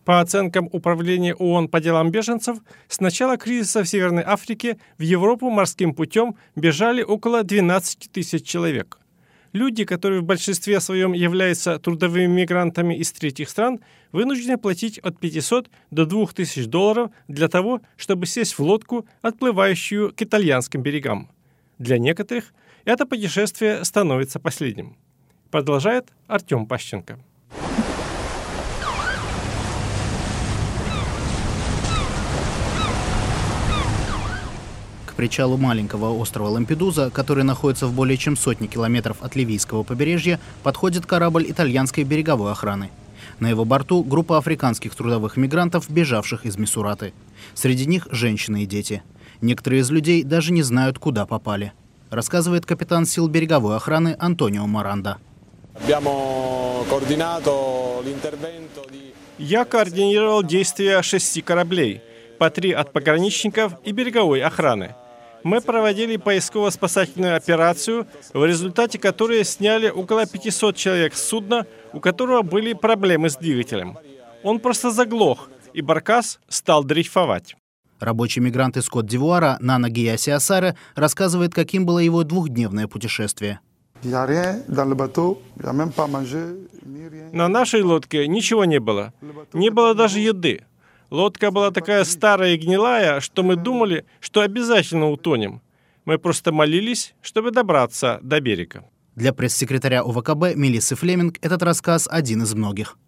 По оценкам Управления ООН по делам беженцев, с начала кризиса в Северной Африке в Европу морским путем бежали около 12 тысяч человек. Люди, которые в большинстве своем являются трудовыми мигрантами из третьих стран, вынуждены платить от 500 до $2000 для того, чтобы сесть в лодку, отплывающую к итальянским берегам. Для некоторых это путешествие становится последним. Продолжает Артем Пащенко. К причалу маленького острова Лампедуза, который находится в более чем сотне километров от ливийского побережья, подходит корабль итальянской береговой охраны. На его борту группа африканских трудовых мигрантов, бежавших из Мисураты. Среди них женщины и дети. Некоторые из людей даже не знают, куда попали. Рассказывает капитан сил береговой охраны Антонио Маранда. Я координировал действия 6 кораблей, по 3 от пограничников и береговой охраны. Мы проводили поисково-спасательную операцию, в результате которой сняли около 500 человек с судна, у которого были проблемы с двигателем. Он просто заглох, и баркас стал дрейфовать. Рабочий мигрант из Кот-д'Ивуара Нана Гияси Асаре рассказывает, каким было его двухдневное путешествие. На нашей лодке ничего не было. Не было даже еды. Лодка была такая старая и гнилая, что мы думали, что обязательно утонем. Мы просто молились, чтобы добраться до берега. Для пресс-секретаря ОВКБ Мелиссы Флеминг этот рассказ один из многих.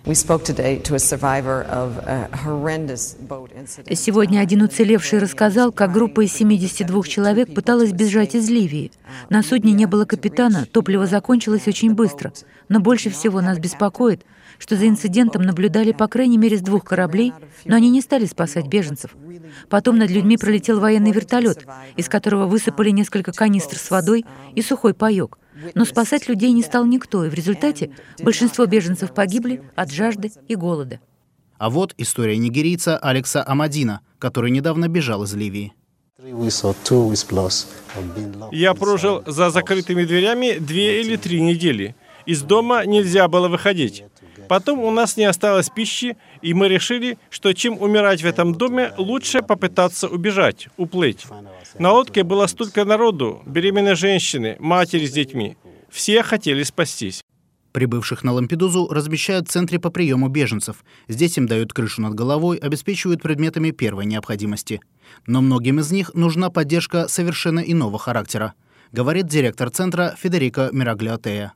Сегодня один уцелевший рассказал, как группа из 72 человек пыталась бежать из Ливии. На судне не было капитана, топливо закончилось очень быстро. Но больше всего нас беспокоит, что за инцидентом наблюдали по крайней мере с 2 кораблей, но они не стали спасать беженцев. Потом над людьми пролетел военный вертолет, из которого высыпали несколько канистр с водой и сухой паёк. Но спасать людей не стал никто, и в результате большинство беженцев погибли от жажды и голода. А вот история нигерийца Алекса Амадина, который недавно бежал из Ливии. Я прожил за закрытыми дверями 2 или 3 недели. Из дома нельзя было выходить. Потом у нас не осталось пищи, и мы решили, что чем умирать в этом доме, лучше попытаться убежать, уплыть. На лодке было столько народу, беременные женщины, матери с детьми. Все хотели спастись. Прибывших на Лампедузу размещают в центре по приему беженцев. Здесь им дают крышу над головой, обеспечивают предметами первой необходимости. Но многим из них нужна поддержка совершенно иного характера, говорит директор центра Федерико Мираглиотея.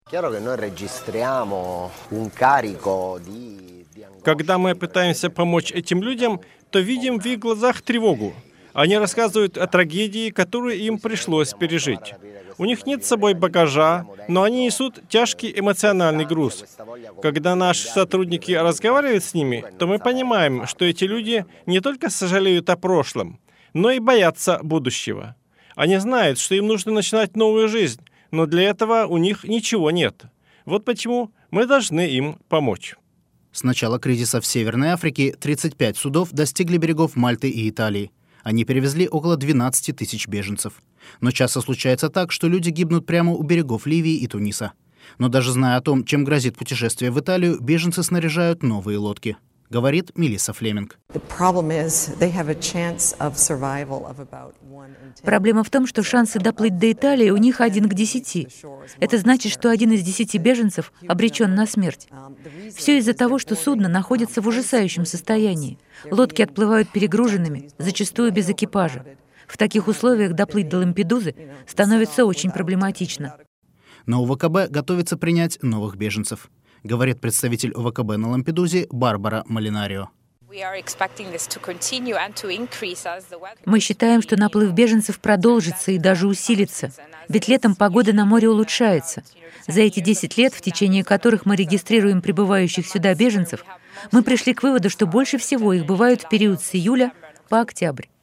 Когда мы пытаемся помочь этим людям, то видим в их глазах тревогу. Они рассказывают о трагедии, которую им пришлось пережить. У них нет с собой багажа, но они несут тяжкий эмоциональный груз. Когда наши сотрудники разговаривают с ними, то мы понимаем, что эти люди не только сожалеют о прошлом, но и боятся будущего. Они знают, что им нужно начинать новую жизнь, но для этого у них ничего нет. Вот почему мы должны им помочь. С начала кризиса в Северной Африке 35 судов достигли берегов Мальты и Италии. Они перевезли около 12 тысяч беженцев. Но часто случается так, что люди гибнут прямо у берегов Ливии и Туниса. Но даже зная о том, чем грозит путешествие в Италию, беженцы снаряжают новые лодки, говорит Мелисса Флеминг. Проблема в том, что шансы доплыть до Италии у них 1 к 10. Это значит, что 1 из 10 беженцев обречен на смерть. Все из-за того, что судно находится в ужасающем состоянии. Лодки отплывают перегруженными, зачастую без экипажа. В таких условиях доплыть до Лампедузы становится очень проблематично. Но УВКБ готовится принять новых беженцев, говорит представитель УВКБ на Лампедузе Барбара Малинарио. Мы считаем, что наплыв беженцев продолжится и даже усилится, ведь летом погода на море улучшается. За эти 10 лет, в течение которых мы регистрируем прибывающих сюда беженцев, мы пришли к выводу, что больше всего их бывают в период с июля по октябрь.